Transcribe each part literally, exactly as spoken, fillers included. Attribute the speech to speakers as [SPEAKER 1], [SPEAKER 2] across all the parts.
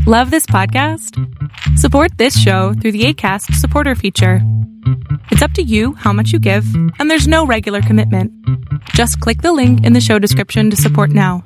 [SPEAKER 1] Love this podcast? Support this show through the Acast supporter feature. It's up to you how much you give, and there's no regular commitment. Just click the link in the show description to support now.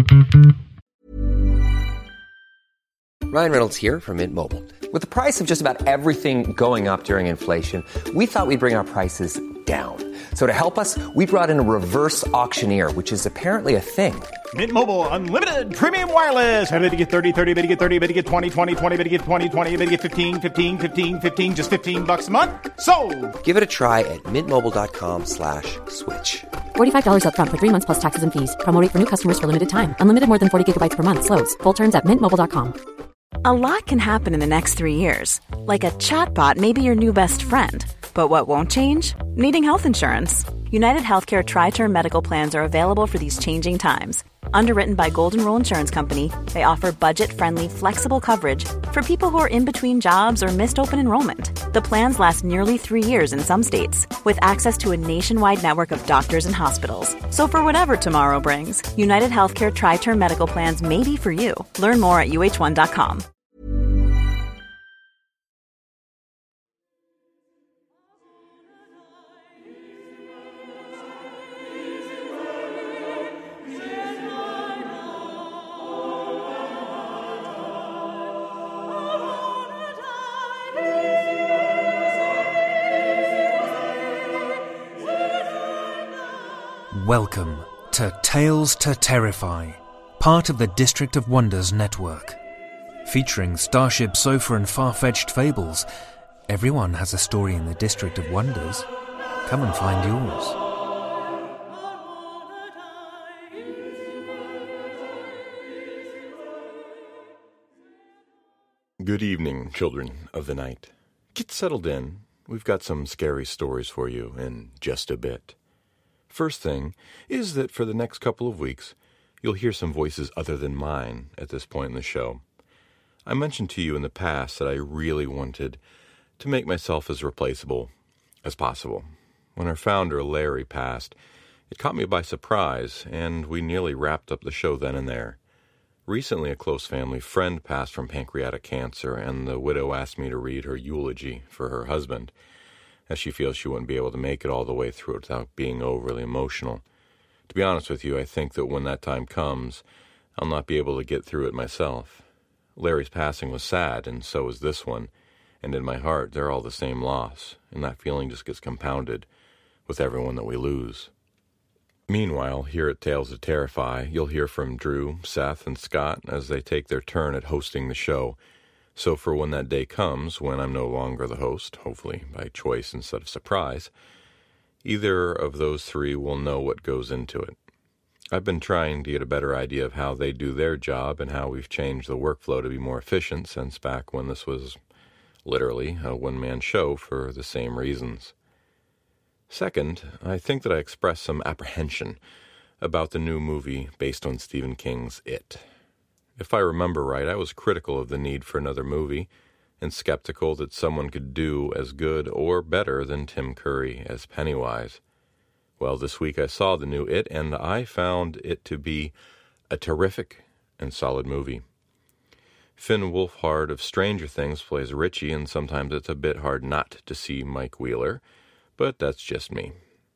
[SPEAKER 2] Ryan Reynolds here from Mint Mobile. With the price of just about everything going up during inflation, we thought we'd bring our prices down. So to help us, we brought in a reverse auctioneer, which is apparently a thing.
[SPEAKER 3] Mint Mobile Unlimited Premium Wireless. How to get thirty, thirty, how to get thirty, how to get twenty, twenty, twenty, how to get twenty, twenty, how to get fifteen, fifteen, fifteen, fifteen, just fifteen bucks a month? Sold! Give it a try at mintmobile.com slash switch.
[SPEAKER 4] forty-five dollars up front for three months plus taxes and fees. Promo rate for new customers for limited time. Unlimited more than forty gigabytes per month. Slows full terms at mint mobile dot com.
[SPEAKER 5] A lot can happen in the next three years. Like a chatbot may be your new best friend. But what won't change? Needing health insurance. United Healthcare Tri-Term Medical Plans are available for these changing times. Underwritten by Golden Rule Insurance Company, they offer budget-friendly, flexible coverage for people who are in between jobs or missed open enrollment. The plans last nearly three years in some states, with access to a nationwide network of doctors and hospitals. So for whatever tomorrow brings, United Healthcare Tri-Term Medical Plans may be for you. Learn more at U H one dot com.
[SPEAKER 6] Welcome to Tales to Terrify, part of the District of Wonders network. Featuring Starship Sofa and far-fetched fables, everyone has a story in the District of Wonders. Come and find yours.
[SPEAKER 7] Good evening, children of the night. Get settled in. We've got some scary stories for you in just a bit. First thing is that for the next couple of weeks, you'll hear some voices other than mine at this point in the show. I mentioned to you in the past that I really wanted to make myself as replaceable as possible. When our founder, Larry, passed, it caught me by surprise, and we nearly wrapped up the show then and there. Recently, a close family friend passed from pancreatic cancer, and the widow asked me to read her eulogy for her husband, as she feels she wouldn't be able to make it all the way through it without being overly emotional. To be honest with you, I think that when that time comes, I'll not be able to get through it myself. Larry's passing was sad, and so is this one, and in my heart, they're all the same loss, and that feeling just gets compounded with everyone that we lose. Meanwhile, here at Tales to Terrify, you'll hear from Drew, Seth, and Scott as they take their turn at hosting the show. So for when that day comes, when I'm no longer the host, hopefully by choice instead of surprise, either of those three will know what goes into it. I've been trying to get a better idea of how they do their job and how we've changed the workflow to be more efficient since back when this was literally a one-man show for the same reasons. Second, I think that I expressed some apprehension about the new movie based on Stephen King's It. If I remember right, I was critical of the need for another movie and skeptical that someone could do as good or better than Tim Curry as Pennywise. Well, this week I saw the new It, and I found it to be a terrific and solid movie. Finn Wolfhard of Stranger Things plays Richie, and sometimes it's a bit hard not to see Mike Wheeler, but that's just me.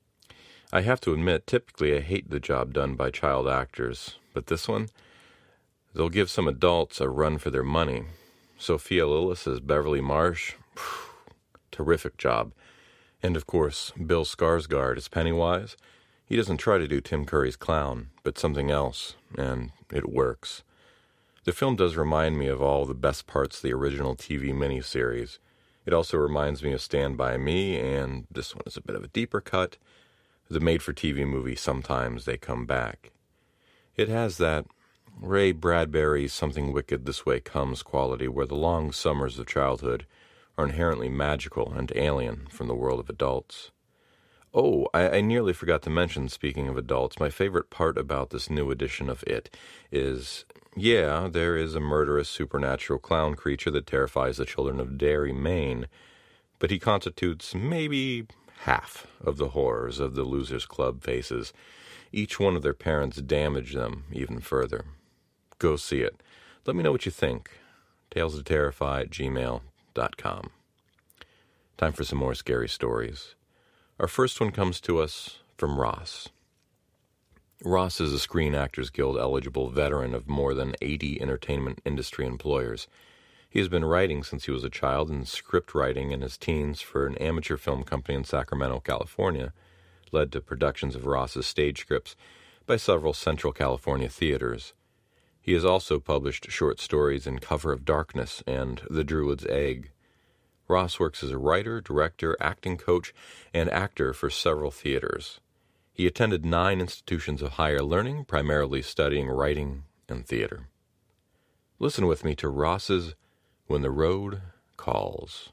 [SPEAKER 7] I have to admit, typically I hate the job done by child actors, but this one, they'll give some adults a run for their money. Sophia Lillis as Beverly Marsh, phew, terrific job. And of course, Bill Skarsgård as Pennywise. He doesn't try to do Tim Curry's clown, but something else, and it works. The film does remind me of all the best parts of the original T V miniseries. It also reminds me of Stand By Me, and this one is a bit of a deeper cut. The made-for-T V movie Sometimes They Come Back. It has that Ray Bradbury's Something Wicked This Way Comes quality where the long summers of childhood are inherently magical and alien from the world of adults. Oh, I, I nearly forgot to mention, speaking of adults, my favorite part about this new edition of It is, yeah, there is a murderous supernatural clown creature that terrifies the children of Derry, Maine, but he constitutes maybe half of the horrors of the Losers Club faces. Each one of their parents damage them even further. Go see it. Let me know what you think. tales to terrify at gmail dot com. Time for some more scary stories. Our first one comes to us from Ross. Ross is a Screen Actors Guild eligible veteran of more than eighty entertainment industry employers. He has been writing since he was a child and script writing in his teens for an amateur film company in Sacramento, California, led to productions of Ross's stage scripts by several Central California theaters. He has also published short stories in Cover of Darkness and The Druid's Egg. Ross works as a writer, director, acting coach, and actor for several theaters. He attended nine institutions of higher learning, primarily studying writing and theater. Listen with me to Ross's When the Road Calls.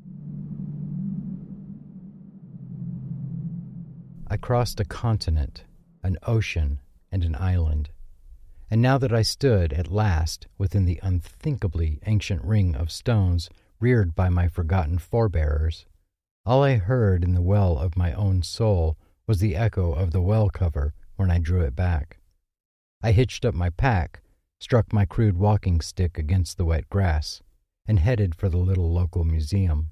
[SPEAKER 8] I crossed a continent, an ocean, and an island. And now that I stood, at last, within the unthinkably ancient ring of stones reared by my forgotten forebearers, all I heard in the well of my own soul was the echo of the well cover when I drew it back. I hitched up my pack, struck my crude walking stick against the wet grass, and headed for the little local museum.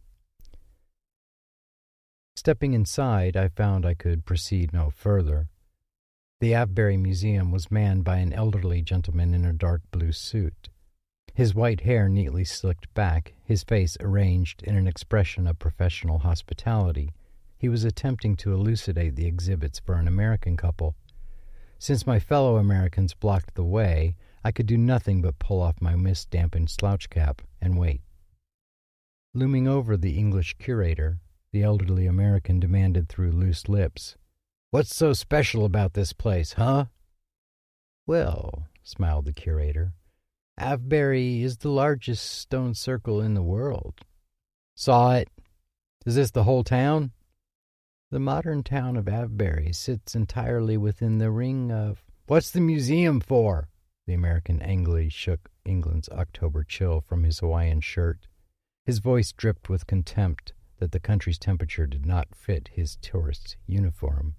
[SPEAKER 8] Stepping inside, I found I could proceed no further. The Avebury Museum was manned by an elderly gentleman in a dark blue suit. His white hair neatly slicked back, his face arranged in an expression of professional hospitality. He was attempting to elucidate the exhibits for an American couple. Since my fellow Americans blocked the way, I could do nothing but pull off my mist-dampened slouch cap and wait. Looming over the English curator, the elderly American demanded through loose lips, "What's so special about this place, huh?" "Well," smiled the curator, "Avebury is the largest stone circle in the world." "Saw it. Is this the whole town?" "The modern town of Avebury sits entirely within the ring of—" "What's the museum for?" The American angrily shook England's October chill from his Hawaiian shirt. His voice dripped with contempt that the country's temperature did not fit his tourist's uniform.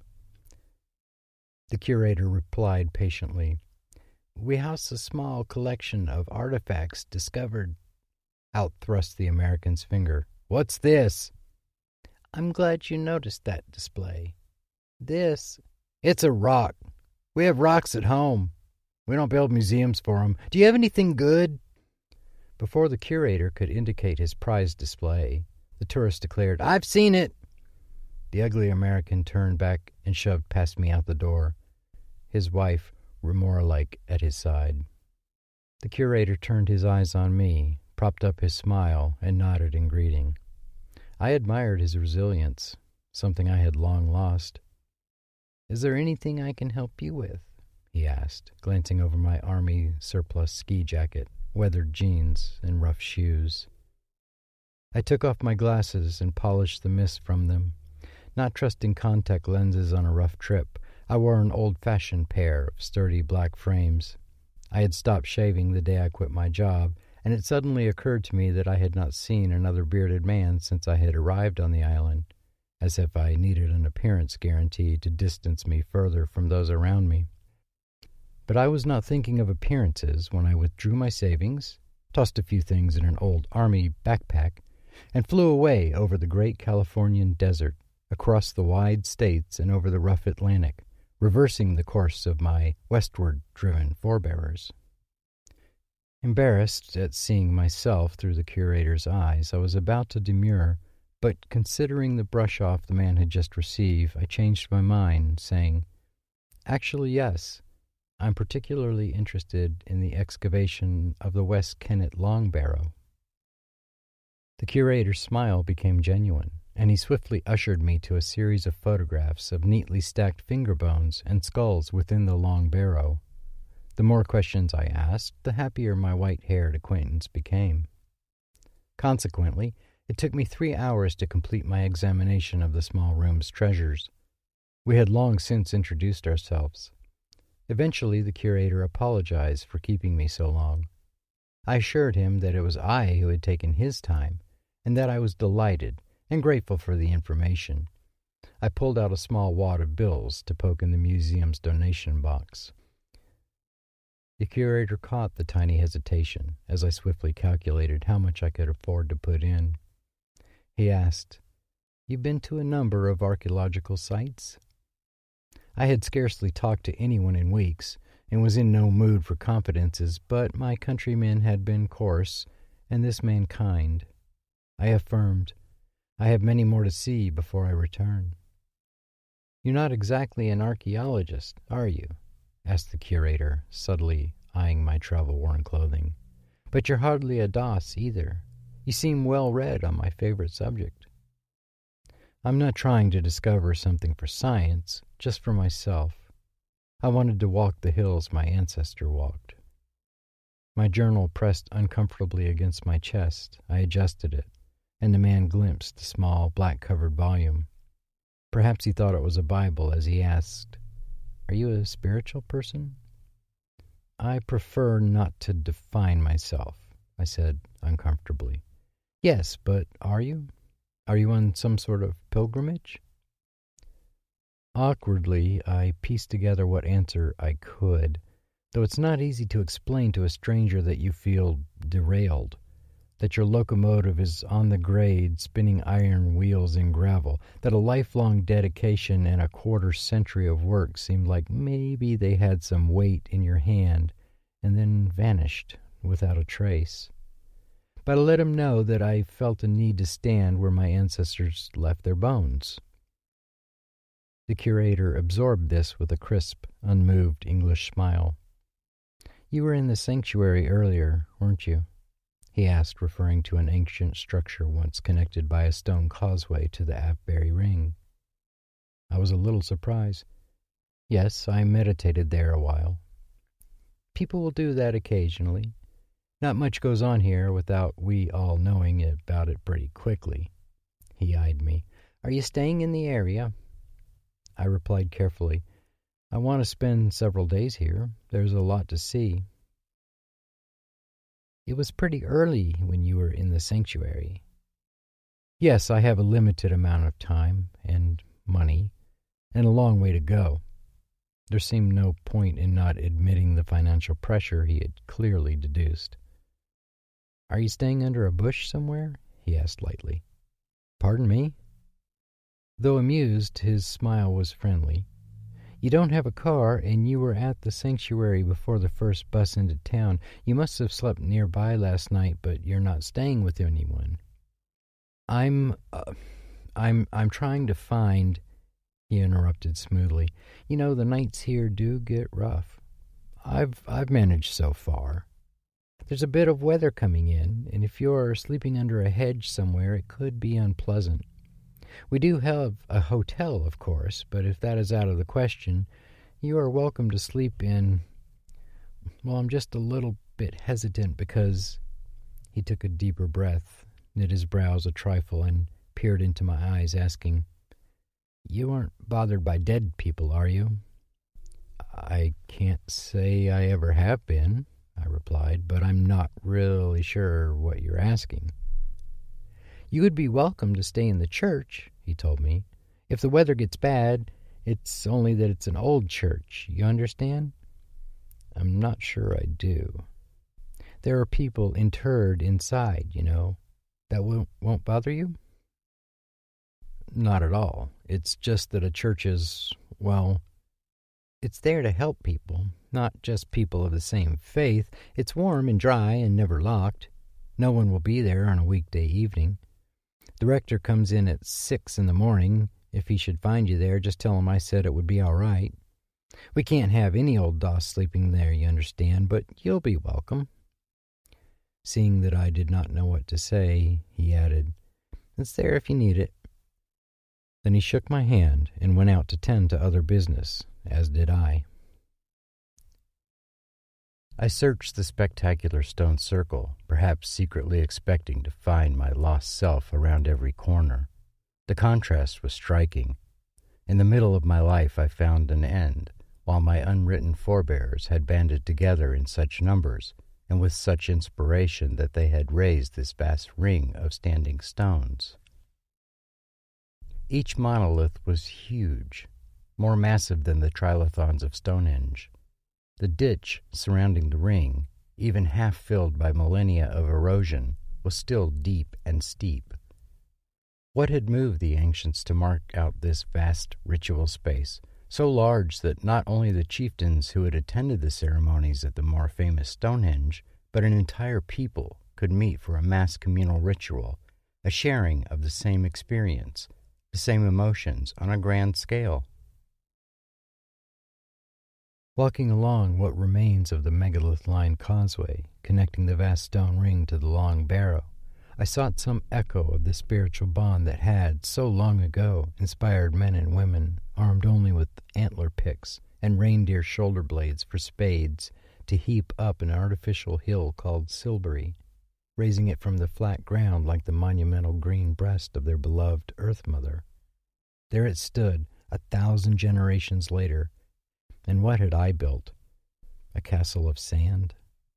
[SPEAKER 8] The curator replied patiently, "We house a small collection of artifacts discovered—" Out thrust the American's finger. "What's this?" "I'm glad you noticed that display. This—" "It's a rock. We have rocks at home. We don't build museums for them. Do you have anything good?" Before the curator could indicate his prized display, the tourist declared, "I've seen it." The ugly American turned back and shoved past me out the door, his wife remora-like at his side. The curator turned his eyes on me, propped up his smile, and nodded in greeting. I admired his resilience, something I had long lost. "Is there anything I can help you with?" he asked, glancing over my army surplus ski jacket, weathered jeans, and rough shoes. I took off my glasses and polished the mist from them. Not trusting contact lenses on a rough trip, I wore an old-fashioned pair of sturdy black frames. I had stopped shaving the day I quit my job, and it suddenly occurred to me that I had not seen another bearded man since I had arrived on the island, as if I needed an appearance guarantee to distance me further from those around me. But I was not thinking of appearances when I withdrew my savings, tossed a few things in an old army backpack, and flew away over the great Californian desert, across the wide states and over the rough Atlantic, reversing the course of my westward-driven forebearers. Embarrassed at seeing myself through the curator's eyes, I was about to demur, but considering the brush-off the man had just received, I changed my mind, saying, "Actually, yes. I'm particularly interested in the excavation of the West Kennet Long Barrow." The curator's smile became genuine, and he swiftly ushered me to a series of photographs of neatly stacked finger bones and skulls within the long barrow. The more questions I asked, the happier my white-haired acquaintance became. Consequently, it took me three hours to complete my examination of the small room's treasures. We had long since introduced ourselves. Eventually, the curator apologized for keeping me so long. I assured him that it was I who had taken his time, and that I was delighted and grateful for the information. I pulled out a small wad of bills to poke in the museum's donation box. The curator caught the tiny hesitation as I swiftly calculated how much I could afford to put in. He asked, "You've been to a number of archaeological sites?" I had scarcely talked to anyone in weeks, and was in no mood for confidences, but my countrymen had been coarse, and this man kind. I affirmed, "I have many more to see before I return." "You're not exactly an archaeologist, are you?" asked the curator, subtly eyeing my travel-worn clothing. "But you're hardly a Doss either. You seem well-read on my favorite subject." "I'm not trying to discover something for science, just for myself. I wanted to walk the hills my ancestor walked." My journal pressed uncomfortably against my chest. I adjusted it, and the man glimpsed the small, black-covered volume. Perhaps he thought it was a Bible as he asked, "Are you a spiritual person?" "I prefer not to define myself," I said uncomfortably. "Yes, but are you? Are you on some sort of pilgrimage?" Awkwardly, I pieced together what answer I could, though it's not easy to explain to a stranger that you feel derailed, that your locomotive is on the grade, spinning iron wheels in gravel, that a lifelong dedication and a quarter century of work seemed like maybe they had some weight in your hand and then vanished without a trace. But I let him know that I felt a need to stand where my ancestors left their bones. The curator absorbed this with a crisp, unmoved English smile. "You were in the sanctuary earlier, weren't you?" he asked, referring to an ancient structure once connected by a stone causeway to the Avebury Ring. I was a little surprised. "Yes, I meditated there a while." "People will do that occasionally. Not much goes on here without we all knowing about it pretty quickly." He eyed me. "Are you staying in the area?" I replied carefully, "I want to spend several days here. There's a lot to see." "It was pretty early when you were in the sanctuary." "Yes, I have a limited amount of time and money and a long way to go." There seemed no point in not admitting the financial pressure he had clearly deduced. "Are you staying under a bush somewhere?" he asked lightly. "Pardon me?" Though amused, his smile was friendly. "You don't have a car, and you were at the sanctuary before the first bus into town. You must have slept nearby last night, but you're not staying with anyone." I'm, uh, I'm, I'm trying to find," he interrupted smoothly. "You know, the nights here do get rough. I've, I've managed so far. There's a bit of weather coming in, and if you're sleeping under a hedge somewhere, it could be unpleasant. We do have a hotel, of course, but if that is out of the question, you are welcome to sleep in... Well, I'm just a little bit hesitant because..." He took a deeper breath, knit his brows a trifle, and peered into my eyes, asking, "You aren't bothered by dead people, are you?" "I can't say I ever have been," I replied, "but I'm not really sure what you're asking." "You would be welcome to stay in the church," he told me. "If the weather gets bad, it's only that it's an old church. You understand?" "I'm not sure I do." "There are people interred inside, you know. That won't, won't bother you?" "Not at all. It's just that a church is, well, it's there to help people, not just people of the same faith. It's warm and dry and never locked. No one will be there on a weekday evening. The rector comes in at six in the morning. If he should find you there, just tell him I said it would be all right. We can't have any old Doss sleeping there, you understand, but you'll be welcome." Seeing that I did not know what to say, he added, "It's there if you need it." Then he shook my hand and went out to tend to other business, as did I. I searched the spectacular stone circle, perhaps secretly expecting to find my lost self around every corner. The contrast was striking. In the middle of my life I found an end, while my unwritten forebears had banded together in such numbers and with such inspiration that they had raised this vast ring of standing stones. Each monolith was huge, more massive than the trilithons of Stonehenge. The ditch surrounding the ring, even half filled by millennia of erosion, was still deep and steep. What had moved the ancients to mark out this vast ritual space, so large that not only the chieftains who had attended the ceremonies at the more famous Stonehenge, but an entire people could meet for a mass communal ritual, a sharing of the same experience, the same emotions on a grand scale? Walking along what remains of the megalith-lined causeway connecting the vast stone ring to the long barrow, I sought some echo of the spiritual bond that had, so long ago, inspired men and women, armed only with antler picks and reindeer shoulder blades for spades, to heap up an artificial hill called Silbury, raising it from the flat ground like the monumental green breast of their beloved Earth Mother. There it stood, a thousand generations later, and what had I built? A castle of sand?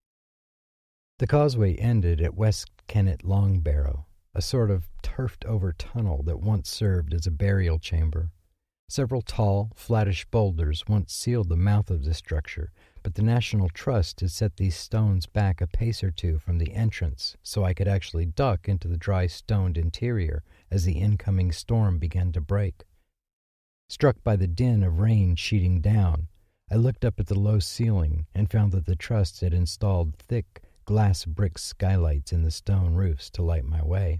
[SPEAKER 8] The causeway ended at West Kennet Long Barrow, a sort of turfed-over tunnel that once served as a burial chamber. Several tall, flattish boulders once sealed the mouth of this structure, but the National Trust had set these stones back a pace or two from the entrance so I could actually duck into the dry stoned interior as the incoming storm began to break. Struck by the din of rain sheeting down, I looked up at the low ceiling and found that the Trust had installed thick glass brick skylights in the stone roofs to light my way.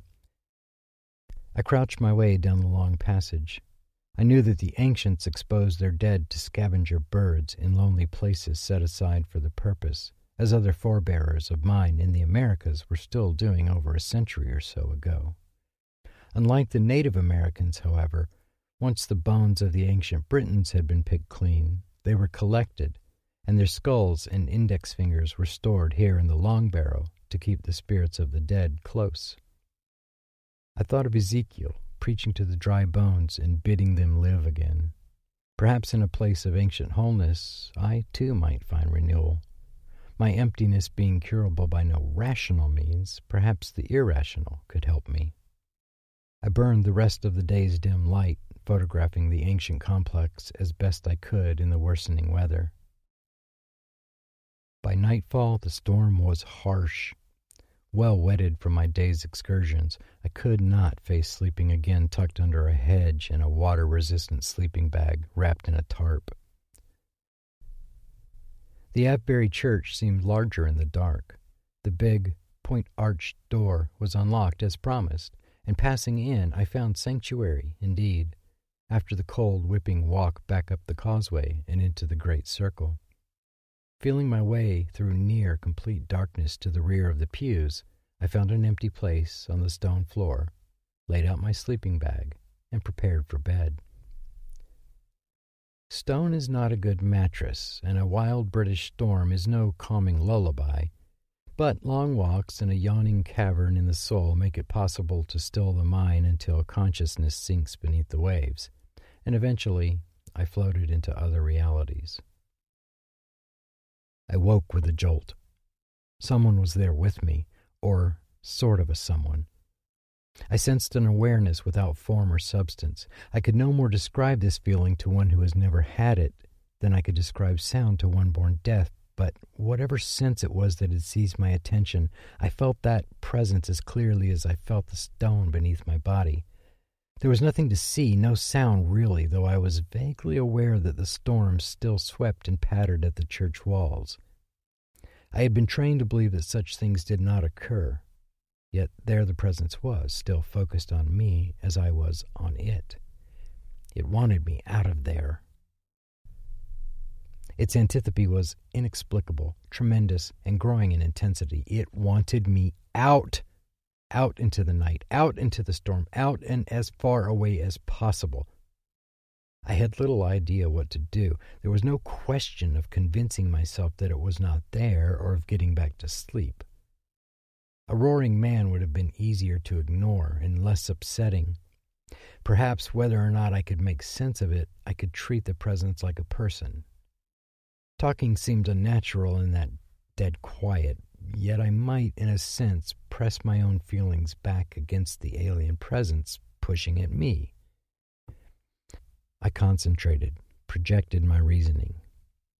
[SPEAKER 8] I crouched my way down the long passage. I knew that the ancients exposed their dead to scavenger birds in lonely places set aside for the purpose, as other forebearers of mine in the Americas were still doing over a century or so ago. Unlike the Native Americans, however, once the bones of the ancient Britons had been picked clean, they were collected, and their skulls and index fingers were stored here in the long barrow to keep the spirits of the dead close. I thought of Ezekiel preaching to the dry bones and bidding them live again. Perhaps in a place of ancient wholeness, I too might find renewal. My emptiness being curable by no rational means, perhaps the irrational could help me. I burned the rest of the day's dim light, photographing the ancient complex as best I could in the worsening weather. By nightfall, the storm was harsh. Well wetted from my day's excursions, I could not face sleeping again tucked under a hedge in a water-resistant sleeping bag wrapped in a tarp. The Avebury Church seemed larger in the dark. The big, point-arched door was unlocked as promised, and passing in, I found sanctuary, indeed, after the cold, whipping walk back up the causeway and into the great circle. Feeling my way through near complete darkness to the rear of the pews, I found an empty place on the stone floor, laid out my sleeping bag, and prepared for bed. Stone is not a good mattress, and a wild British storm is no calming lullaby, but long walks in a yawning cavern in the soul make it possible to still the mind until consciousness sinks beneath the waves, and eventually I floated into other realities. I woke with a jolt. Someone was there with me, or sort of a someone. I sensed an awareness without form or substance. I could no more describe this feeling to one who has never had it than I could describe sound to one born deaf, but whatever sense it was that had seized my attention, I felt that presence as clearly as I felt the stone beneath my body. There was nothing to see, no sound really, though I was vaguely aware that the storm still swept and pattered at the church walls. I had been trained to believe that such things did not occur, yet there the presence was, still focused on me as I was on it. It wanted me out of there. Its antipathy was inexplicable, tremendous, and growing in intensity. It wanted me out. Out into the night, out into the storm, out and as far away as possible. I had little idea what to do. There was no question of convincing myself that it was not there or of getting back to sleep. A roaring man would have been easier to ignore and less upsetting. Perhaps whether or not I could make sense of it, I could treat the presence like a person. Talking seemed unnatural in that dead quiet, yet I might, in a sense, press my own feelings back against the alien presence pushing at me. I concentrated, projected my reasoning.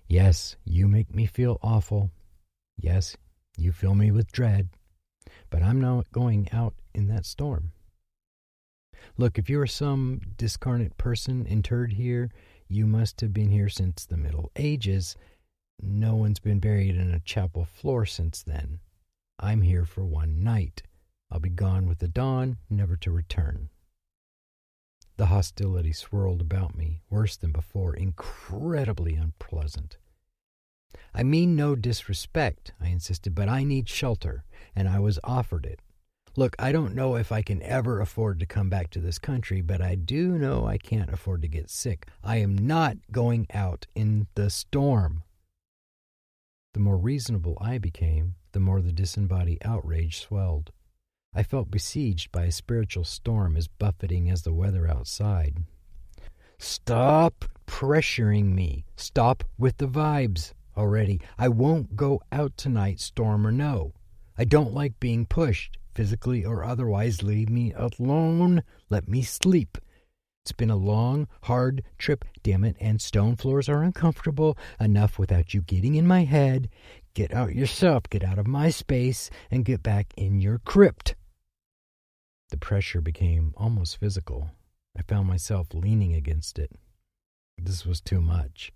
[SPEAKER 8] Yes, you make me feel awful. Yes, you fill me with dread. But I'm not going out in that storm. Look, if you are some discarnate person interred here, you must have been here since the Middle Ages. No one's been buried in a chapel floor since then. I'm here for one night. I'll be gone with the dawn, never to return. The hostility swirled about me, worse than before, incredibly unpleasant. I mean no disrespect, I insisted, but I need shelter, and I was offered it. Look, I don't know if I can ever afford to come back to this country, but I do know I can't afford to get sick. I am not going out in the storm. The more reasonable I became, the more the disembodied outrage swelled. I felt besieged by a spiritual storm as buffeting as the weather outside. Stop pressuring me. Stop with the vibes already. I won't go out tonight, storm or no. I don't like being pushed, physically or otherwise. Leave me alone. Let me sleep. It's been a long, hard trip, damn it, and stone floors are uncomfortable. Enough without you getting in my head. Get out yourself, get out of my space, and get back in your crypt. The pressure became almost physical. I found myself leaning against it. This was too much.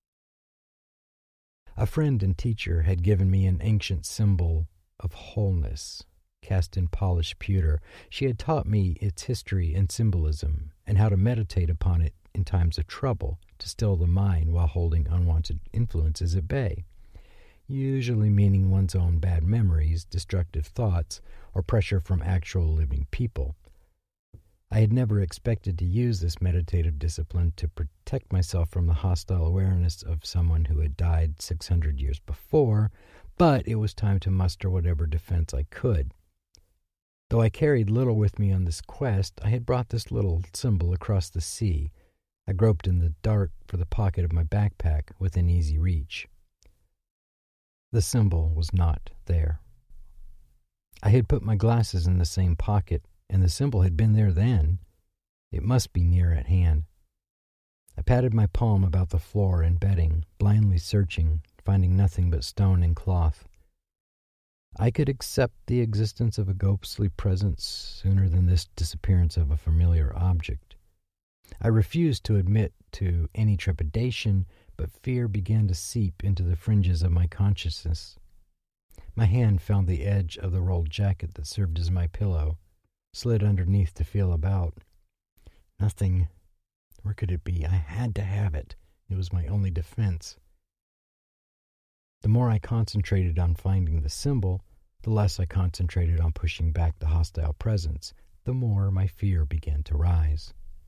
[SPEAKER 8] A friend and teacher had given me an ancient symbol of wholeness, cast in polished pewter. She had taught me its history and symbolism, and how to meditate upon it in times of trouble, to still the mind while holding unwanted influences at bay, usually meaning one's own bad memories, destructive thoughts, or pressure from actual living people. I had never expected to use this meditative discipline to protect myself from the hostile awareness of someone who had died six hundred years before, but it was time to muster whatever defense I could. Though I carried little with me on this quest, I had brought this little symbol across the sea. I groped in the dark for the pocket of my backpack within easy reach. The symbol was not there. I had put my glasses in the same pocket, and the symbol had been there then. It must be near at hand. I patted my palm about the floor and bedding, blindly searching, finding nothing but stone and cloth. I could accept the existence of a ghostly presence sooner than this disappearance of a familiar object. I refused to admit to any trepidation, but fear began to seep into the fringes of my consciousness. My hand found the edge of the rolled jacket that served as my pillow, slid underneath to feel about. Nothing. Where could it be? I had to have it. It was my only defense. The more I concentrated on finding the symbol, the less I concentrated on pushing back the hostile presence, the more my fear began to rise.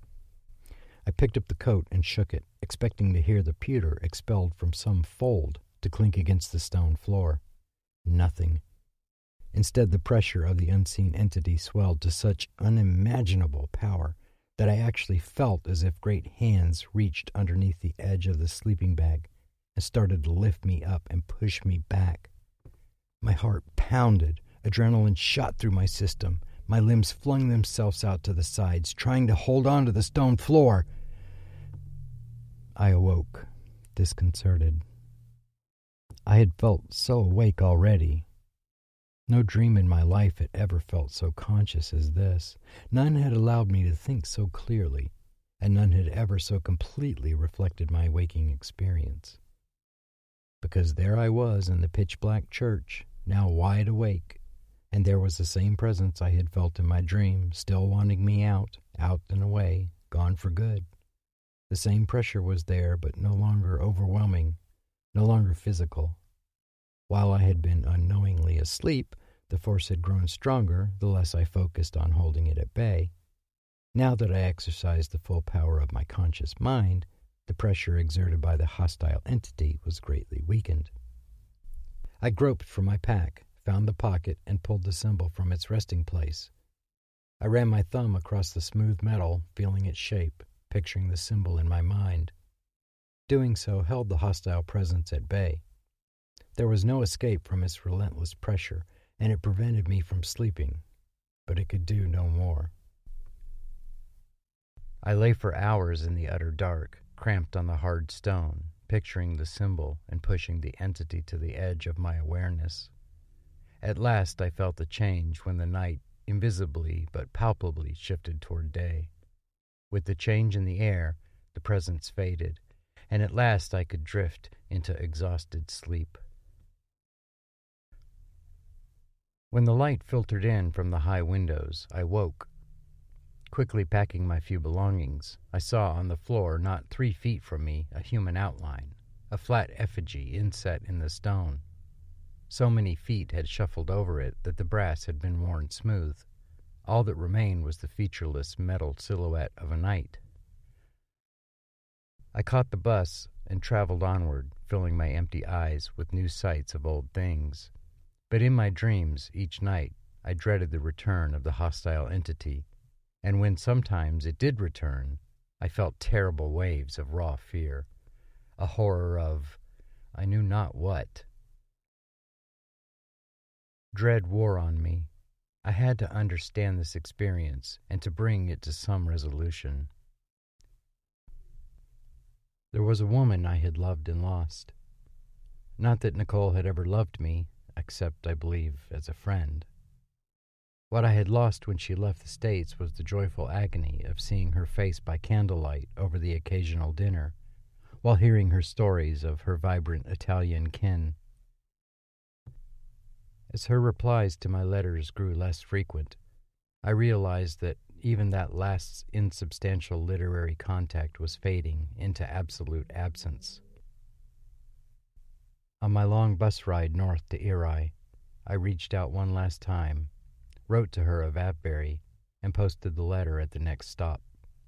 [SPEAKER 8] I picked up the coat and shook it, expecting to hear the pewter expelled from some fold to clink against the stone floor. Nothing. Instead, the pressure of the unseen entity swelled to such unimaginable power that I actually felt as if great hands reached underneath the edge of the sleeping bag and started to lift me up and push me back. My heart pounded. Adrenaline shot through my system. My limbs flung themselves out to the sides, trying to hold on to the stone floor. I awoke, disconcerted. I had felt so awake already. No dream in my life had ever felt so conscious as this. None had allowed me to think so clearly, and none had ever so completely reflected my waking experience. Because there I was in the pitch-black church, now wide awake, and there was the same presence I had felt in my dream, still wanting me out, out and away, gone for good. The same pressure was there, but no longer overwhelming, no longer physical. While I had been unknowingly asleep, the force had grown stronger, the less I focused on holding it at bay. Now that I exercised the full power of my conscious mind, the pressure exerted by the hostile entity was greatly weakened. I groped for my pack, found the pocket, and pulled the symbol from its resting place. I ran my thumb across the smooth metal, feeling its shape, picturing the symbol in my mind. Doing so held the hostile presence at bay. There was no escape from its relentless pressure, and it prevented me from sleeping, but it could do no more. I lay for hours in the utter dark, cramped on the hard stone, picturing the symbol and pushing the entity to the edge of my awareness. At last I felt the change when the night invisibly but palpably shifted toward day. With the change in the air, the presence faded, and at last I could drift into exhausted sleep. When the light filtered in from the high windows, I woke. Quickly packing my few belongings, I saw on the floor not three feet from me a human outline, a flat effigy inset in the stone. So many feet had shuffled over it that the brass had been worn smooth. All that remained was the featureless metal silhouette of a knight. I caught the bus and traveled onward, filling my empty eyes with new sights of old things. But in my dreams, each night, I dreaded the return of the hostile entity, and when sometimes it did return, I felt terrible waves of raw fear, a horror of I knew not what. Dread wore on me. I had to understand this experience and to bring it to some resolution. There was a woman I had loved and lost. Not that Nicole had ever loved me, except, I believe, as a friend. What I had lost when she left the States was the joyful agony of seeing her face by candlelight over the occasional dinner, while hearing her stories of her vibrant Italian kin. As her replies to my letters grew less frequent, I realized that even that last insubstantial literary contact was fading into absolute absence. On my long bus ride north to Erie, I reached out one last time, wrote to her of Avebury, and posted the letter at the next stop.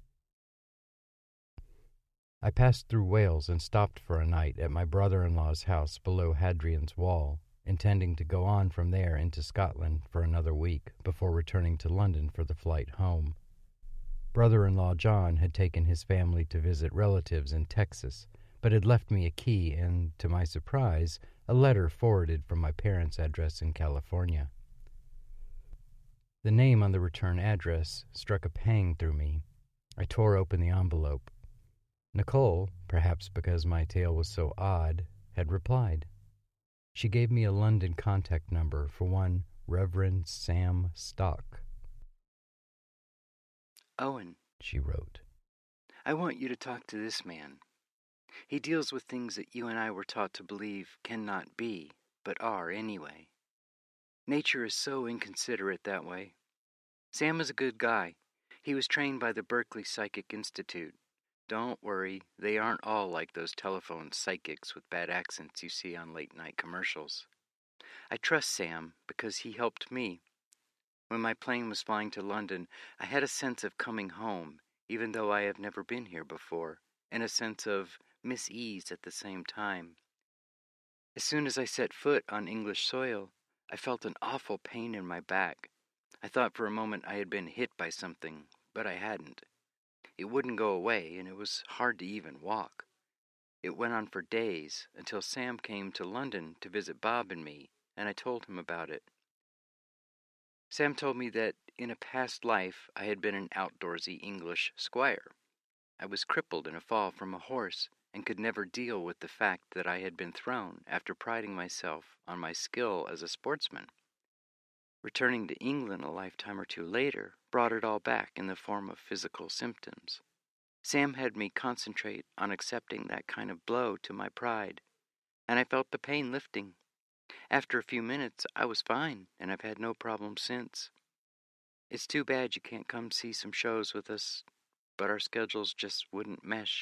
[SPEAKER 8] I passed through Wales and stopped for a night at my brother-in-law's house below Hadrian's Wall, intending to go on from there into Scotland for another week before returning to London for the flight home. Brother-in-law John had taken his family to visit relatives in Texas, but had left me a key and, to my surprise, a letter forwarded from my parents' address in California. The name on the return address struck a pang through me. I tore open the envelope. Nicole, perhaps because my tale was so odd, had replied. She gave me a London contact number for one Reverend Sam Stock.
[SPEAKER 9] Owen,
[SPEAKER 8] she wrote,
[SPEAKER 9] I want you to talk to this man. He deals with things that you and I were taught to believe cannot be, but are anyway. Nature is so inconsiderate that way. Sam is a good guy. He was trained by the Berkeley Psychic Institute. Don't worry, they aren't all like those telephone psychics with bad accents you see on late-night commercials. I trust Sam because he helped me. When my plane was flying to London, I had a sense of coming home, even though I have never been here before, and a sense of mis-ease at the same time. As soon as I set foot on English soil, I felt an awful pain in my back. I thought for a moment I had been hit by something, but I hadn't. It wouldn't go away, and it was hard to even walk. It went on for days, until Sam came to London to visit Bob and me, and I told him about it. Sam told me that in a past life I had been an outdoorsy English squire. I was crippled in a fall from a horse, and could never deal with the fact that I had been thrown after priding myself on my skill as a sportsman. Returning to England a lifetime or two later brought it all back in the form of physical symptoms. Sam had me concentrate on accepting that kind of blow to my pride, and I felt the pain lifting. After a few minutes, I was fine, and I've had no problems since. It's too bad you can't come see some shows with us, but our schedules just wouldn't mesh.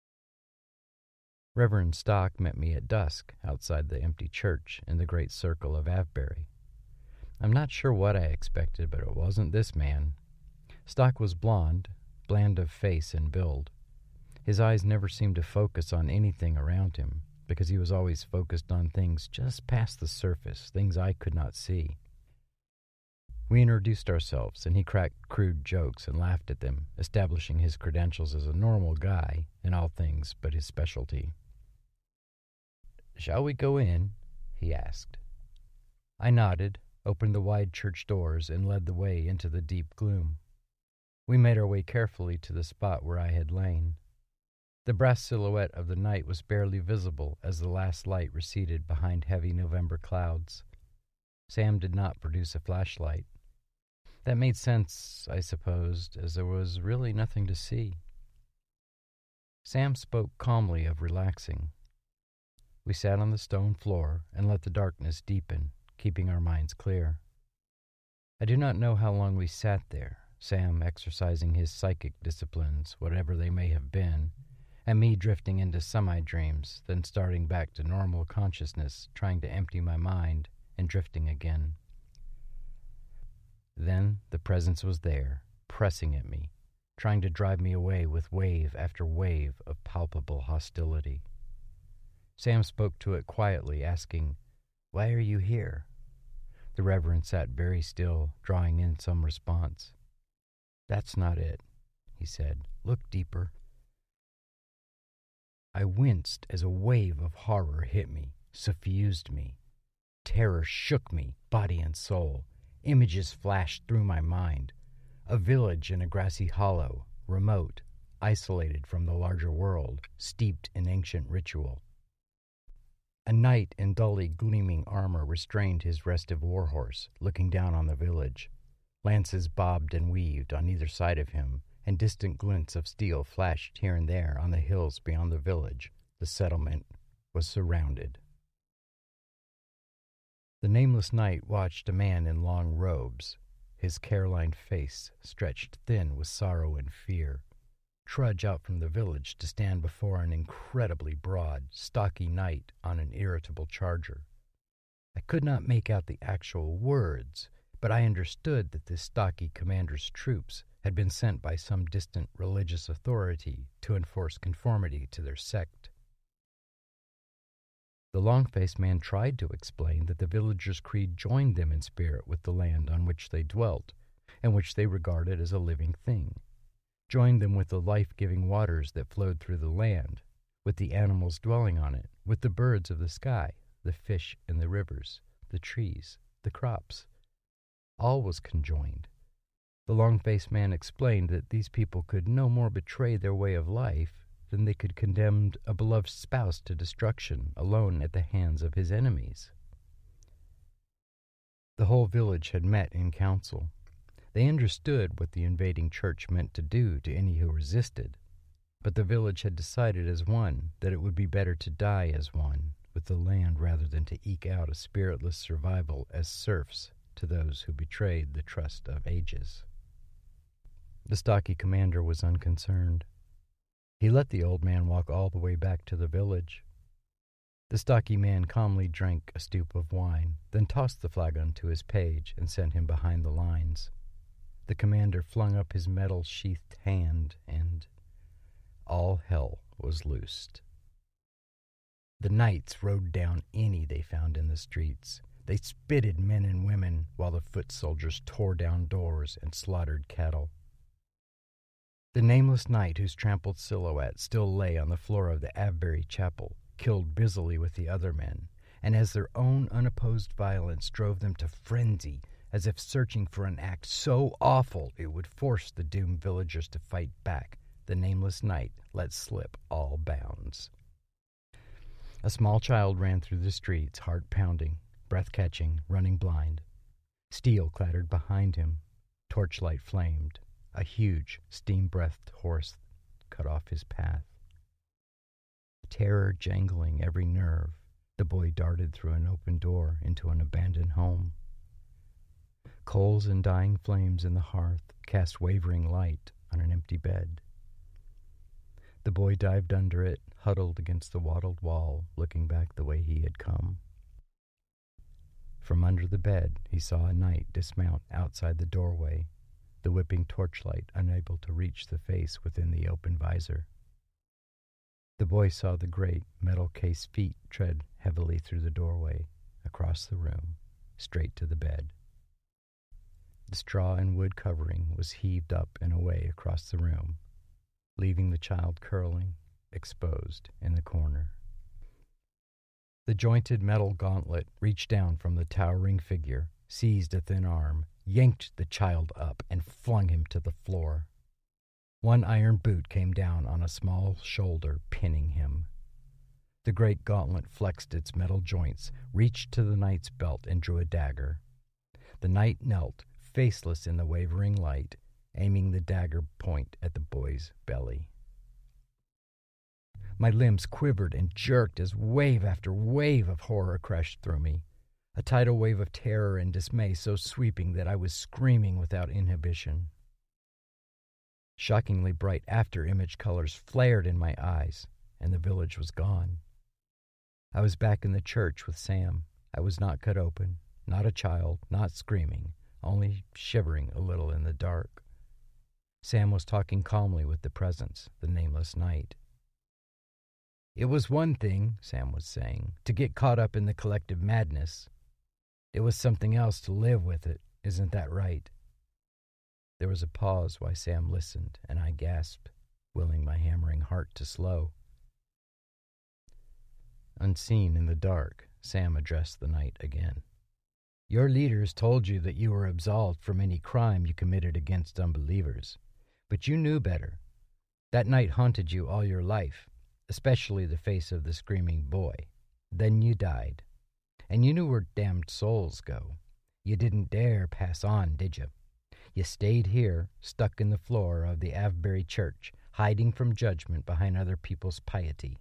[SPEAKER 8] Reverend Stock met me at dusk outside the empty church in the great circle of Avebury. I'm not sure what I expected, but it wasn't this man. Stock was blond, bland of face and build. His eyes never seemed to focus on anything around him, because he was always focused on things just past the surface, things I could not see. We introduced ourselves, and he cracked crude jokes and laughed at them, establishing his credentials as a normal guy in all things but his specialty. "Shall we go in?" he asked. I nodded, opened the wide church doors, and led the way into the deep gloom. We made our way carefully to the spot where I had lain. The brass silhouette of the night was barely visible as the last light receded behind heavy November clouds. Sam did not produce a flashlight. That made sense, I supposed, as there was really nothing to see. Sam spoke calmly of relaxing. We sat on the stone floor and let the darkness deepen, keeping our minds clear. I do not know how long we sat there, Sam exercising his psychic disciplines, whatever they may have been, and me drifting into semi-dreams, then starting back to normal consciousness, trying to empty my mind and drifting again. Then the presence was there, pressing at me, trying to drive me away with wave after wave of palpable hostility. Sam spoke to it quietly, asking, "Why are you here?" The Reverend sat very still, drawing in some response. "That's not it," he said. "Look deeper." I winced as a wave of horror hit me, suffused me. Terror shook me, body and soul. Images flashed through my mind. A village in a grassy hollow, remote, isolated from the larger world, steeped in ancient ritual. A knight in dully gleaming armor restrained his restive warhorse, looking down on the village. Lances bobbed and weaved on either side of him, and distant glints of steel flashed here and there on the hills beyond the village. The settlement was surrounded. The nameless knight watched a man in long robes, his care-lined face stretched thin with sorrow and fear, trudge out from the village to stand before an incredibly broad, stocky knight on an irritable charger. I could not make out the actual words, but I understood that this stocky commander's troops had been sent by some distant religious authority to enforce conformity to their sect. The long-faced man tried to explain that the villagers' creed joined them in spirit with the land on which they dwelt, and which they regarded as a living thing, joined them with the life-giving waters that flowed through the land, with the animals dwelling on it, with the birds of the sky, the fish in the rivers, the trees, the crops. All was conjoined. The long-faced man explained that these people could no more betray their way of life than they could condemn a beloved spouse to destruction alone at the hands of his enemies. The whole village had met in council. They understood what the invading church meant to do to any who resisted, but the village had decided as one that it would be better to die as one with the land rather than to eke out a spiritless survival as serfs to those who betrayed the trust of ages. The stocky commander was unconcerned. He let the old man walk all the way back to the village. The stocky man calmly drank a stoup of wine, then tossed the flagon to his page and sent him behind the lines. The commander flung up his metal-sheathed hand, and all hell was loosed. The knights rode down any they found in the streets. They spitted men and women, while the foot soldiers tore down doors and slaughtered cattle. The nameless knight whose trampled silhouette still lay on the floor of the Avebury Chapel killed busily with the other men, and as their own unopposed violence drove them to frenzy, as if searching for an act so awful it would force the doomed villagers to fight back, the nameless knight let slip all bounds. A small child ran through the streets, heart pounding, breath catching, running blind. Steel clattered behind him. Torchlight flamed. A huge, steam-breathed horse cut off his path. Terror jangling every nerve, the boy darted through an open door into an abandoned home. Coals and dying flames in the hearth cast wavering light on an empty bed. The boy dived under it, huddled against the wattled wall, looking back the way he had come. From under the bed, he saw a knight dismount outside the doorway, the whipping torchlight unable to reach the face within the open visor. The boy saw the great metal-cased feet tread heavily through the doorway, across the room, straight to the bed. The straw and wood covering was heaved up and away across the room, leaving the child curling, exposed in the corner. The jointed metal gauntlet reached down from the towering figure, seized a thin arm, yanked the child up, and flung him to the floor. One iron boot came down on a small shoulder, pinning him. The great gauntlet flexed its metal joints, reached to the knight's belt, and drew a dagger. The knight knelt, faceless in the wavering light, aiming the dagger point at the boy's belly. My limbs quivered and jerked as wave after wave of horror crashed through me, a tidal wave of terror and dismay so sweeping that I was screaming without inhibition. Shockingly bright after-image colors flared in my eyes, and the village was gone. I was back in the church with Sam. I was not cut open, not a child, not screaming, only shivering a little in the dark. Sam was talking calmly with the presence, the nameless knight. It was one thing, Sam was saying, to get caught up in the collective madness. It was something else to live with it, isn't that right? There was a pause while Sam listened, and I gasped, willing my hammering heart to slow. Unseen in the dark, Sam addressed the knight again. Your leaders told you that you were absolved from any crime you committed against unbelievers, but you knew better. That night haunted you all your life, especially the face of the screaming boy. Then you died, and you knew where damned souls go. You didn't dare pass on, did you? You stayed here, stuck in the floor of the Avebury Church, hiding from judgment behind other people's piety.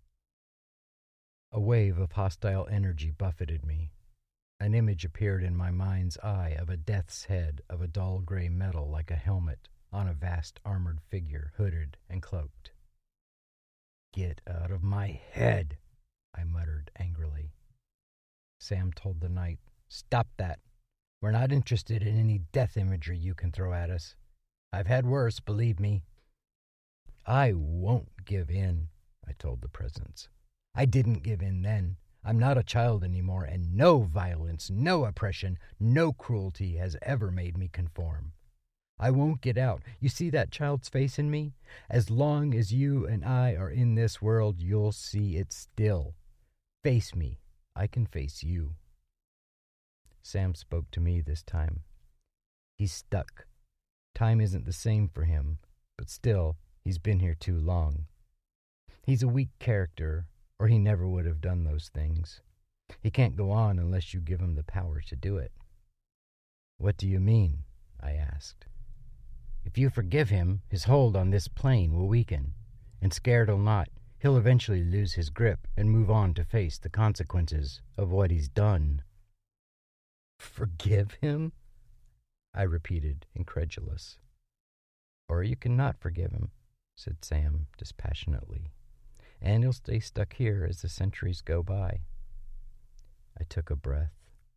[SPEAKER 8] A wave of hostile energy buffeted me. An image appeared in my mind's eye of a death's head of a dull gray metal like a helmet on a vast armored figure, hooded and cloaked. Get out of my head, I muttered angrily. Sam told the knight, Stop that. We're not interested in any death imagery you can throw at us. I've had worse, believe me. I won't give in, I told the presence. I didn't give in then. I'm not a child anymore, and no violence, no oppression, no cruelty has ever made me conform. I won't get out. You see that child's face in me? As long as you and I are in this world, you'll see it still. Face me. I can face you. Sam spoke to me this time. He's stuck. Time isn't the same for him, but still, he's been here too long. He's a weak character, or he never would have done those things. He can't go on unless you give him the power to do it. What do you mean? I asked. If you forgive him, his hold on this plane will weaken, and scared or not, he'll eventually lose his grip and move on to face the consequences of what he's done. Forgive him? I repeated, incredulous. Or you cannot forgive him, said Sam dispassionately, and he'll stay stuck here as the centuries go by. I took a breath.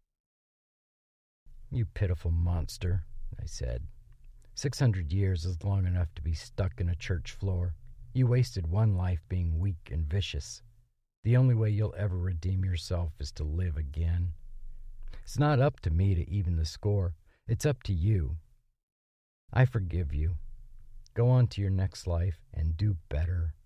[SPEAKER 8] You pitiful monster, I said. Six hundred years is long enough to be stuck in a church floor. You wasted one life being weak and vicious. The only way you'll ever redeem yourself is to live again. It's not up to me to even the score. It's up to you. I forgive you. Go on to your next life and do better.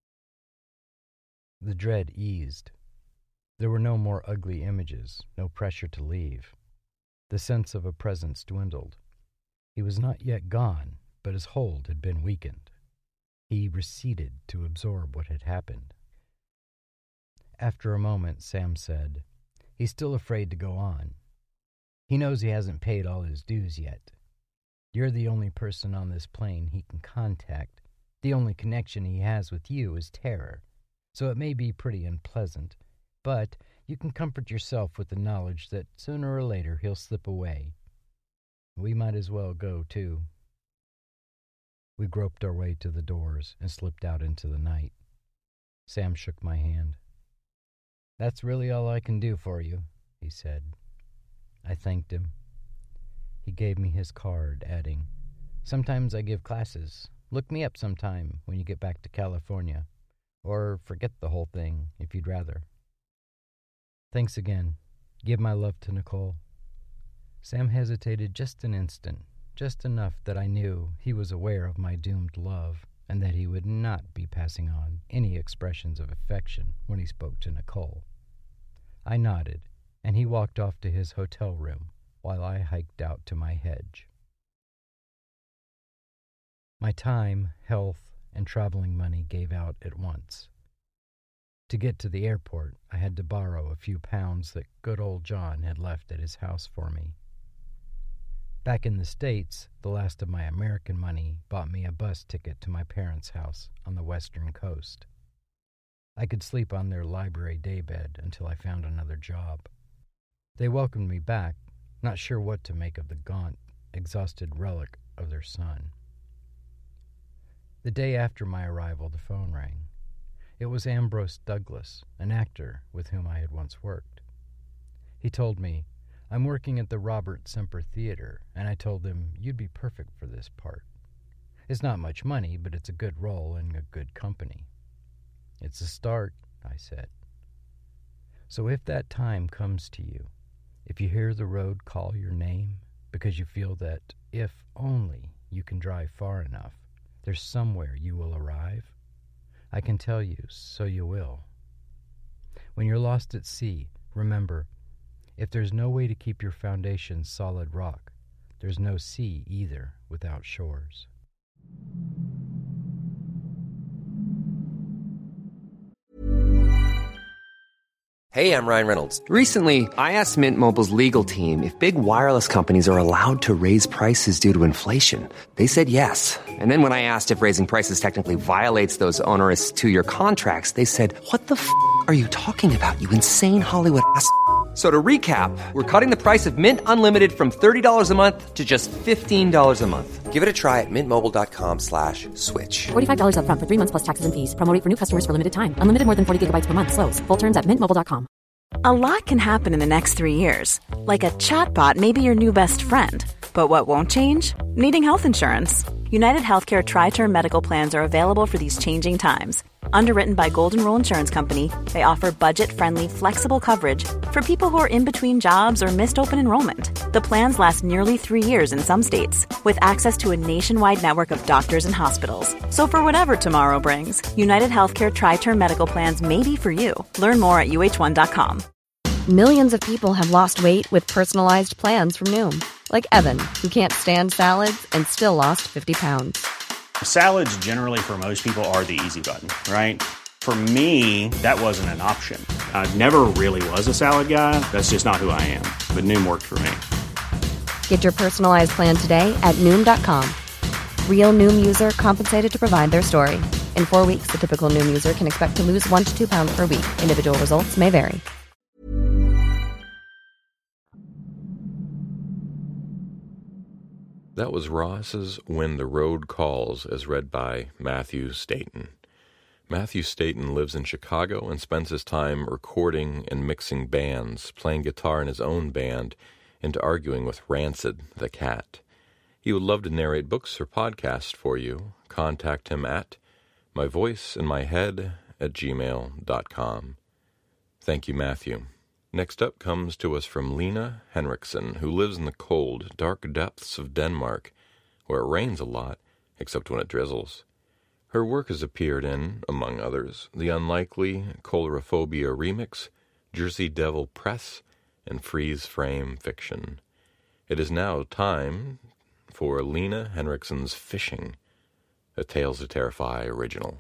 [SPEAKER 8] The dread eased. There were no more ugly images, no pressure to leave. The sense of a presence dwindled. He was not yet gone, but his hold had been weakened. He receded to absorb what had happened. After a moment, Sam said, He's still afraid to go on. He knows he hasn't paid all his dues yet. You're the only person on this plane he can contact. The only connection he has with you is terror, so it may be pretty unpleasant, but you can comfort yourself with the knowledge that sooner or later he'll slip away. We might as well go, too. We groped our way to the doors and slipped out into the night. Sam shook my hand. That's really all I can do for you, he said. I thanked him. He gave me his card, adding, Sometimes I give classes. Look me up sometime when you get back to California. Or forget the whole thing, if you'd rather. Thanks again. Give my love to Nicole. Sam hesitated just an instant, just enough that I knew he was aware of my doomed love, and that he would not be passing on any expressions of affection when he spoke to Nicole. I nodded, and he walked off to his hotel room while I hiked out to my hedge. My time, health, and traveling money gave out at once. To get to the airport, I had to borrow a few pounds that good old John had left at his house for me. Back in the States, the last of my American money bought me a bus ticket to my parents' house on the western coast. I could sleep on their library daybed until I found another job. They welcomed me back, not sure what to make of the gaunt, exhausted relic of their son. The day after my arrival, the phone rang. It was Ambrose Douglas, an actor with whom I had once worked. He told me, "I'm working at the Robert Semper Theater," and I told him, "You'd be perfect for this part. It's not much money, but it's a good role and a good company." "It's a start," I said. So if that time comes to you, if you hear the road call your name, because you feel that if only you can drive far enough, there's somewhere you will arrive, I can tell you, so you will. When you're lost at sea, remember, if there's no way to keep your foundation solid rock, there's no sea either without shores.
[SPEAKER 2] Hey, I'm Ryan Reynolds. Recently, I asked Mint Mobile's legal team if big wireless companies are allowed to raise prices due to inflation. They said yes. And then when I asked if raising prices technically violates those onerous two-year contracts, they said, "What the f*** are you talking about, you insane Hollywood ass f- So to recap, we're cutting the price of Mint Unlimited from thirty dollars a month to just fifteen dollars a month. Give it a try at mintmobile.com slash switch.
[SPEAKER 4] forty-five dollars up front for three months plus taxes and fees. Promo rate for new customers for limited time. Unlimited more than forty gigabytes per month. Slows full terms at mint mobile dot com.
[SPEAKER 5] A lot can happen in the next three years. Like a chatbot may be your new best friend. But what won't change? Needing health insurance. United Healthcare Tri-Term Medical Plans are available for these changing times. Underwritten by Golden Rule Insurance Company, they offer budget-friendly, flexible coverage for people who are in between jobs or missed open enrollment. The plans last nearly three years in some states, with access to a nationwide network of doctors and hospitals. So for whatever tomorrow brings, United Healthcare Tri-Term Medical Plans may be for you. Learn more at U H one dot com.
[SPEAKER 10] Millions of people have lost weight with personalized plans from Noom. Like Evan, who can't stand salads and still lost fifty pounds.
[SPEAKER 11] Salads generally for most people are the easy button, right? For me, that wasn't an option. I never really was a salad guy. That's just not who I am. But Noom worked for me.
[SPEAKER 10] Get your personalized plan today at Noom dot com. Real Noom user compensated to provide their story. In four weeks, the typical Noom user can expect to lose one to two pounds per week. Individual results may vary.
[SPEAKER 7] That was Ross's When the Road Calls, as read by Matthew Staton. Matthew Staton lives in Chicago and spends his time recording and mixing bands, playing guitar in his own band, and arguing with Rancid, the cat. He would love to narrate books or podcasts for you. Contact him at myvoiceinmyhead at gmail dot com. Thank you, Matthew. Next up comes to us from Lena Henriksen, who lives in the cold, dark depths of Denmark, where it rains a lot, except when it drizzles. Her work has appeared in, among others, The Unlikely, Colorophobia Remix, Jersey Devil Press, and Freeze Frame Fiction. It is now time for Lena Henriksen's Fishing, a Tales to Terrify original.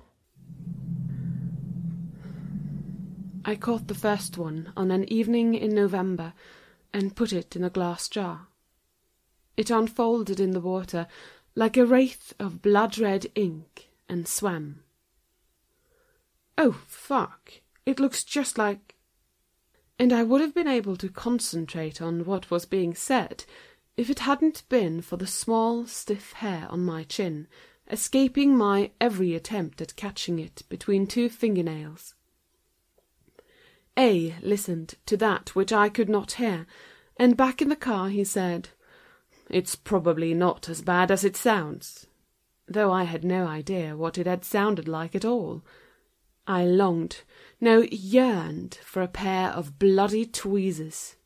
[SPEAKER 12] I caught the first one on an evening in November and put it in a glass jar. It unfolded in the water like a wraith of blood-red ink and swam. Oh, fuck, it looks just like... And I would have been able to concentrate on what was being said if it hadn't been for the small, stiff hair on my chin, escaping my every attempt at catching it between two fingernails. A listened to that which I could not hear, and back in the car he said, "It's probably not as bad as it sounds," though I had no idea what it had sounded like at all. I longed, no, yearned for a pair of bloody tweezers.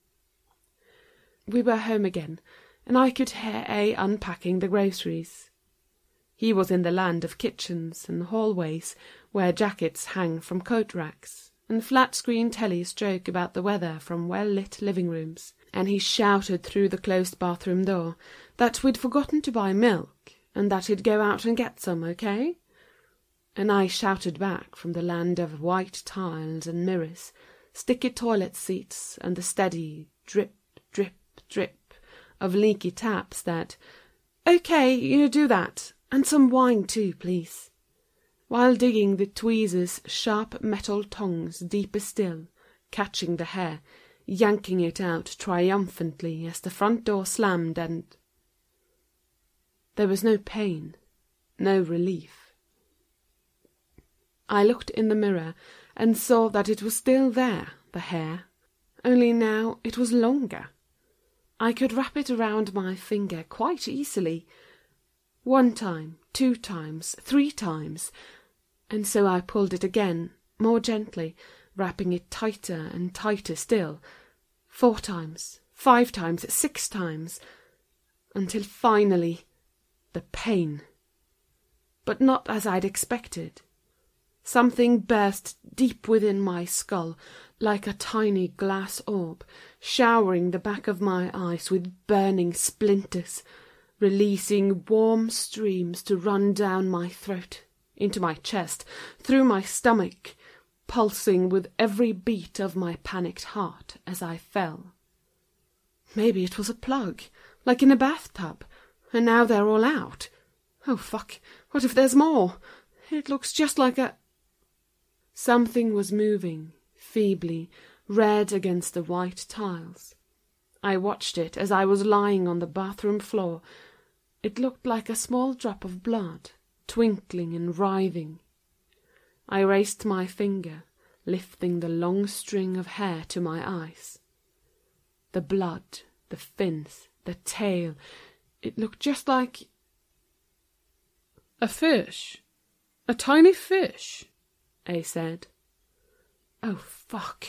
[SPEAKER 12] We were home again, and I could hear A unpacking the groceries. He was in the land of kitchens and hallways where jackets hang from coat racks, and flat-screen tellies joke about the weather from well-lit living rooms, and he shouted through the closed bathroom door that we'd forgotten to buy milk, and that he'd go out and get some, okay? And I shouted back from the land of white tiles and mirrors, sticky toilet seats, and the steady drip, drip, drip of leaky taps that, okay, you do that, and some wine too, please, while digging the tweezer's sharp metal tongs deeper still, catching the hair, yanking it out triumphantly as the front door slammed, and there was no pain, no relief. I looked in the mirror and saw that it was still there, the hair, only now it was longer. I could wrap it around my finger quite easily. One time, two times, three times, and so I pulled it again, more gently, wrapping it tighter and tighter still, four times, five times, six times, until finally the pain. But not as I'd expected. Something burst deep within my skull, like a tiny glass orb, showering the back of my eyes with burning splinters, releasing warm streams to run down my throat, into my chest, through my stomach, pulsing with every beat of my panicked heart as I fell. Maybe it was a plug, like in a bathtub, and now they're all out. Oh, fuck, what if there's more? It looks just like a... Something was moving, feebly, red against the white tiles. I watched it as I was lying on the bathroom floor. It looked like a small drop of blood, twinkling and writhing. I raised my finger, lifting the long string of hair to my eyes. The blood, the fins, the tail, it looked just like... a fish. A tiny fish, A said. Oh, fuck.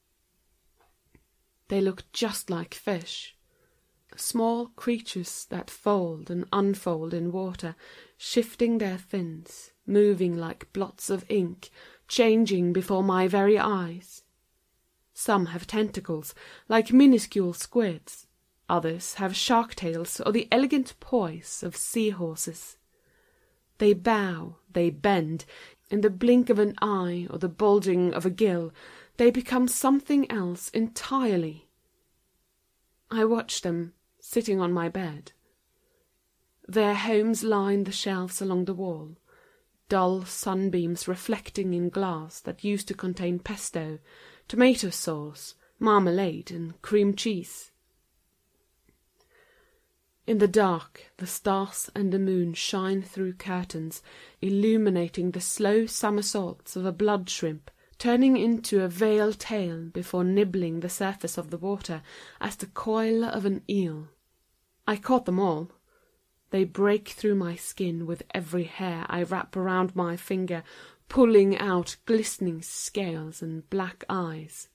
[SPEAKER 12] They looked just like fish. Small creatures that fold and unfold in water, shifting their fins, moving like blots of ink, changing before my very eyes. Some have tentacles, like minuscule squids. Others have shark tails or the elegant poise of seahorses. They bow, they bend. In the blink of an eye or the bulging of a gill, they become something else entirely. I watched them, sitting on my bed. Their homes line the shelves along the wall, dull sunbeams reflecting in glass that used to contain pesto, tomato sauce, marmalade, and cream cheese. In the dark, the stars and the moon shine through curtains, illuminating the slow somersaults of a blood shrimp, turning into a veiled tail before nibbling the surface of the water as the coil of an eel. I caught them all. They break through my skin with every hair I wrap around my finger, pulling out glistening scales and black eyes.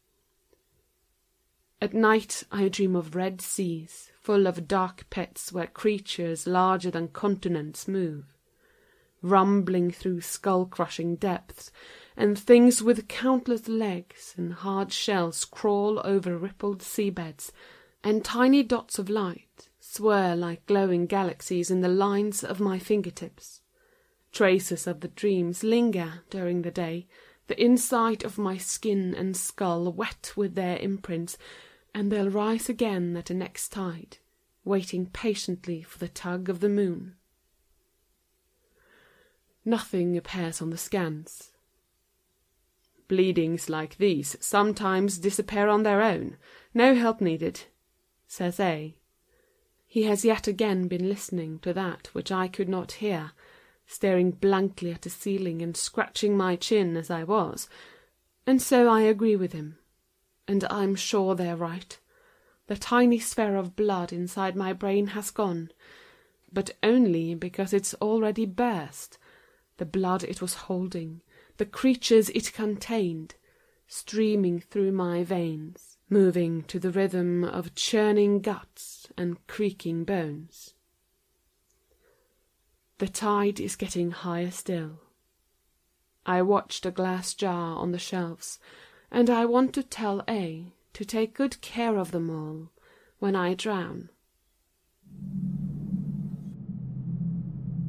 [SPEAKER 12] At night I dream of red seas, full of dark pits where creatures larger than continents move, rumbling through skull-crushing depths, and things with countless legs and hard shells crawl over rippled seabeds, and tiny dots of light swirl like glowing galaxies in the lines of my fingertips. Traces of the dreams linger during the day, the inside of my skin and skull wet with their imprints, and they'll rise again at the next tide, waiting patiently for the tug of the moon. Nothing appears on the scans. Bleedings like these sometimes disappear on their own. No help needed, says A. He has yet again been listening to that which I could not hear, staring blankly at the ceiling and scratching my chin as I was, and so I agree with him, and I'm sure they're right. The tiny sphere of blood inside my brain has gone, but only because it's already burst, the blood it was holding, the creatures it contained, streaming through my veins, moving to the rhythm of churning guts and creaking bones. The tide is getting higher still. I watch the glass jar on the shelves, and I want to tell A to take good care of them all when I drown.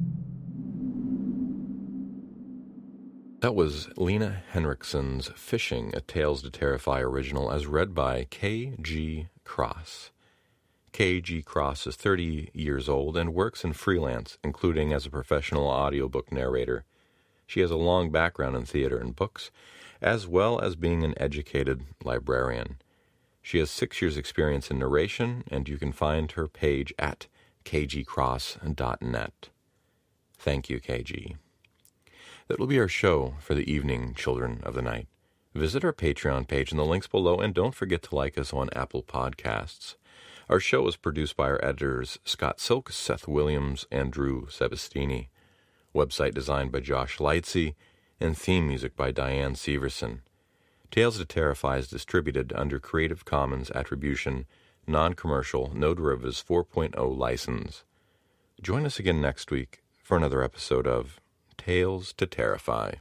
[SPEAKER 7] That was Lena Henriksen's Fishing, a Tales to Terrify original, as read by K G Cross. K G Cross is thirty years old and works in freelance, including as a professional audiobook narrator. She has a long background in theater and books, as well as being an educated librarian. She has six years' experience in narration, and you can find her page at k g cross dot net. Thank you, K G. That will be our show for the evening, Children of the Night. Visit our Patreon page in the links below, and don't forget to like us on Apple Podcasts. Our show is produced by our editors Scott Silk, Seth Williams, and Drew Sebastini. Website designed by Josh Lightsey, and theme music by Diane Severson. Tales to Terrify is distributed under Creative Commons Attribution, Non-Commercial, No Derivatives four point oh license. Join us again next week for another episode of Tales to Terrify.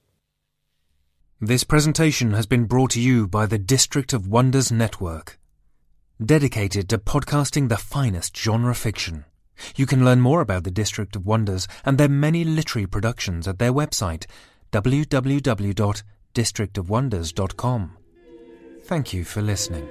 [SPEAKER 6] This presentation has been brought to you by the District of Wonders Network, dedicated to podcasting the finest genre fiction. You can learn more about the District of Wonders and their many literary productions at their website, w w w dot district of wonders dot com. Thank you for listening.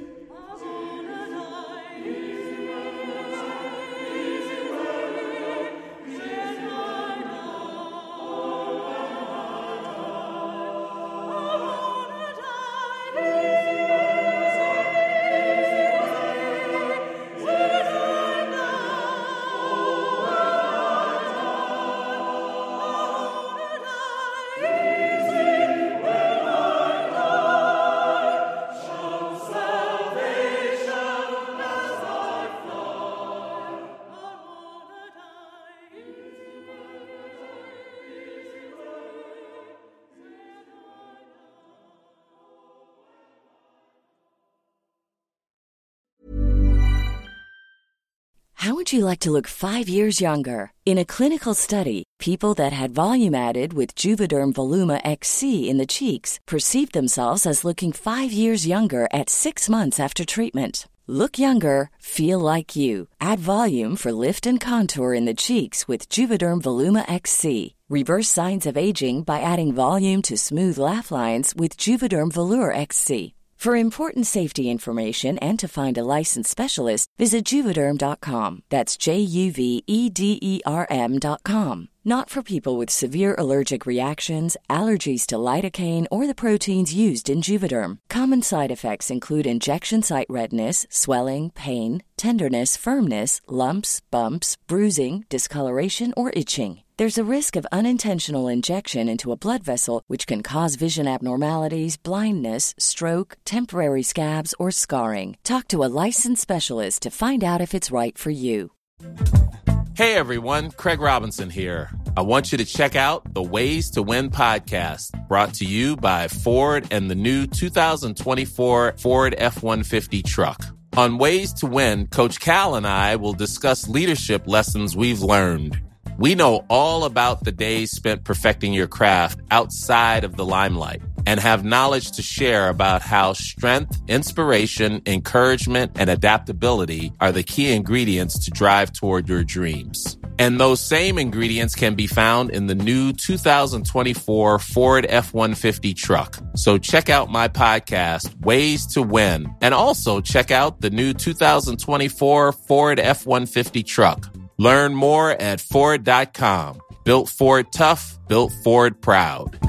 [SPEAKER 13] How would you like to look five years younger? In a clinical study, people that had volume added with Juvederm Voluma X C in the cheeks perceived themselves as looking five years younger at six months after treatment. Look younger, feel like you. Add volume for lift and contour in the cheeks with Juvederm Voluma X C. Reverse signs of aging by adding volume to smooth laugh lines with Juvederm Volure X C. For important safety information and to find a licensed specialist, visit Juvederm dot com. That's J U V E D E R M dot com. Not for people with severe allergic reactions, allergies to lidocaine, or the proteins used in Juvederm. Common side effects include injection site redness, swelling, pain, tenderness, firmness, lumps, bumps, bruising, discoloration, or itching. There's a risk of unintentional injection into a blood vessel, which can cause vision abnormalities, blindness, stroke, temporary scabs, or scarring. Talk to a licensed specialist to find out if it's right for you.
[SPEAKER 14] Hey everyone, Craig Robinson here. I want you to check out the Ways to Win podcast, brought to you by Ford and the new two thousand twenty-four Ford F one fifty truck. On Ways to Win, Coach Cal and I will discuss leadership lessons we've learned. We know all about the days spent perfecting your craft outside of the limelight and have knowledge to share about how strength, inspiration, encouragement, and adaptability are the key ingredients to drive toward your dreams. And those same ingredients can be found in the new two thousand twenty-four Ford F one fifty truck. So check out my podcast, Ways to Win, and also check out the new two thousand twenty-four Ford F one fifty truck. Learn more at Ford dot com. Built Ford tough, built Ford proud.